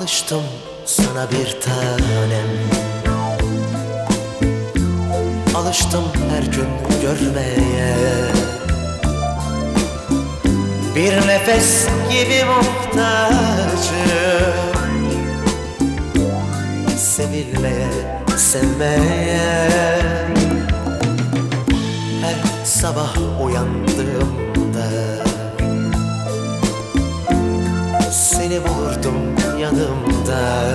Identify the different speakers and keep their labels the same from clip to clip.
Speaker 1: Alıştım sana bir tanem, alıştım her gün görmeye. Bir nefes gibi muhtacım, sevilmeye, sevmeye. Her sabah uyandığımda seni bulurdum yanımda.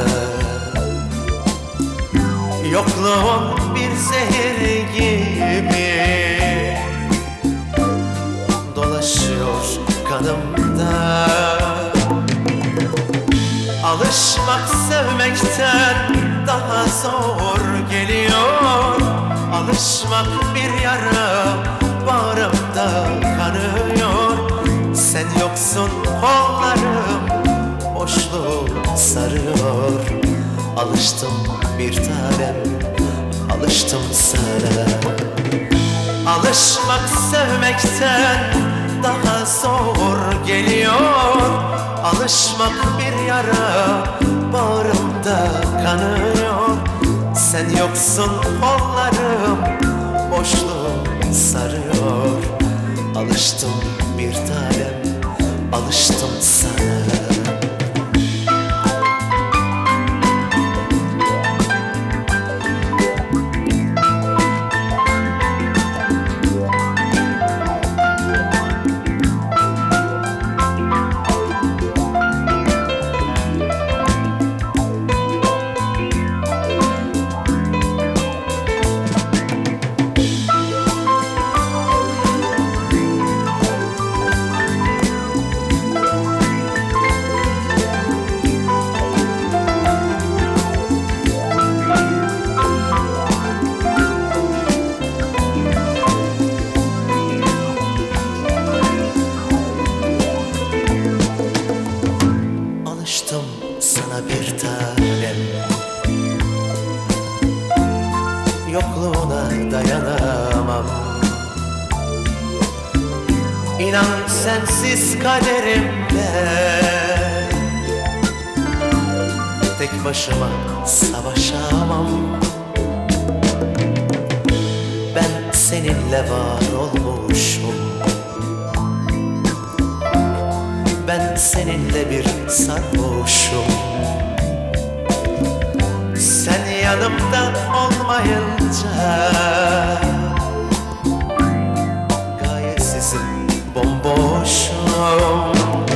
Speaker 1: Yokluğun bir zehir gibi dolaşıyor kanımda. Alışmak sevmekten daha zor geliyor. Alışmak bir yara bağrımda kanıyor. Sen yoksun kollarım boşluğu sarıyor. Alıştım bir tanem, alıştım sana. Alışmak sevmekten daha zor geliyor. Alışmak bir yara bağrımda kanıyor. Sen yoksun kollarım boşluğu sarıyor. Alıştım bir tanem, alıştım sana. Alıştım sana bir tanem, yokluğuna dayanamam. İnan sensiz kaderimle tek başıma savaşamam. Ben seninle var olmuşum, ben seninle bir sarhoşum. Sen yanımda olmayınca gayesizim, bomboşum.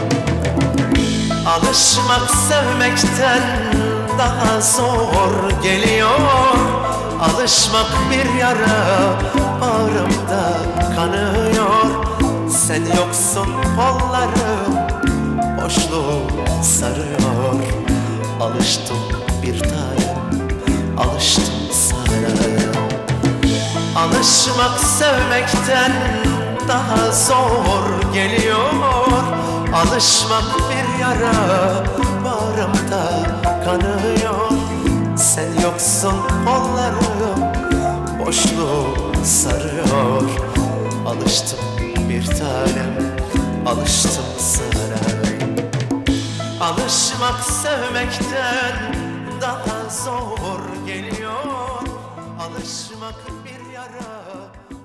Speaker 1: Alışmak sevmekten daha zor geliyor. Alışmak bir yara bağrımda kanıyor. Sen yoksun kollarım boşluğu sarıyor. Alıştım bir tanem, alıştım sana. Alışmak sevmekten daha zor geliyor. Alışmak bir yara bağrımda kanıyor. Sen yoksun kollarım boşluğu sarıyor. Alıştım bir tanem, alıştım sana. Alışmak sevmekten daha zor geliyor. Alışmak bir yara